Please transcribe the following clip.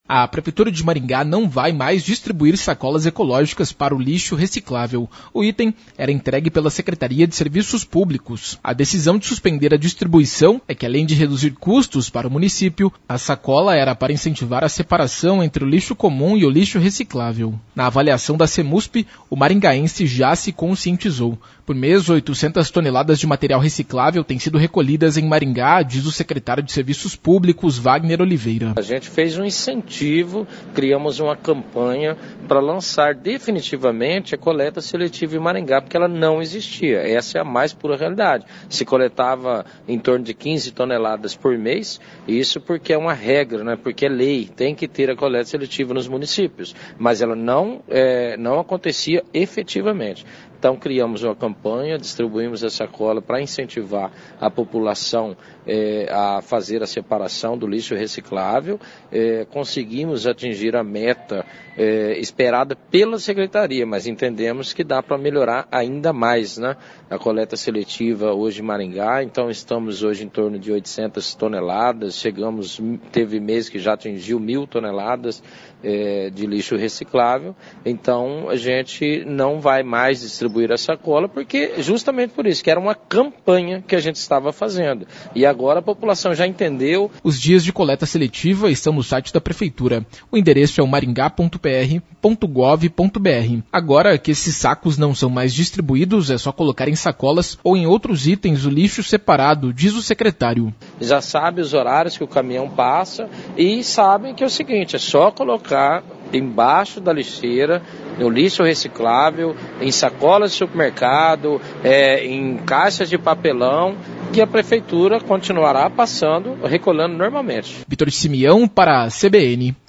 A Prefeitura de Maringá não vai mais distribuir sacolas ecológicas para o lixo reciclável. O item era entregue pela Secretaria de Serviços Públicos. A decisão de suspender a distribuição é que, além de reduzir custos para o município, a sacola era para incentivar a separação entre o lixo comum e o lixo reciclável. Na avaliação da CEMUSP, o maringaense já se conscientizou. Por mês, 800 toneladas de material reciclável têm sido recolhidas em Maringá, diz o secretário de Serviços Públicos, Wagner Oliveira. A gente fez um incentivo, criamos uma campanha para lançar definitivamente a coleta seletiva em Maringá, porque ela não existia. Essa é a mais pura realidade. Se coletava em torno de 15 toneladas por mês, isso porque é uma regra, né? Porque é lei, tem que ter a coleta seletiva nos municípios, mas ela não acontecia efetivamente. Então criamos uma campanha, distribuímos essa sacola para incentivar a população a fazer a separação do lixo reciclável. Conseguimos atingir a meta esperada pela Secretaria, mas entendemos que dá para melhorar ainda mais, né? A coleta seletiva hoje em Maringá, então estamos hoje em torno de 800 toneladas, teve mês que já atingiu 1.000 toneladas de lixo reciclável, então a gente não vai mais distribuir a sacola, porque justamente por isso, que era uma campanha que a gente estava fazendo, e agora a população já entendeu. Os dias de coleta seletiva estão no site da Prefeitura. O endereço é o maringá.pr.gov.br. Agora que esses sacos não são mais distribuídos, é só colocar em sacolas ou em outros itens o lixo separado, diz o secretário. Já sabe os horários que o caminhão passa e sabem que é o seguinte, é só colocar embaixo da lixeira, no lixo reciclável, em sacolas de supermercado, em caixas de papelão, que a Prefeitura continuará passando, recolhendo normalmente. Vitor Simeão para a CBN.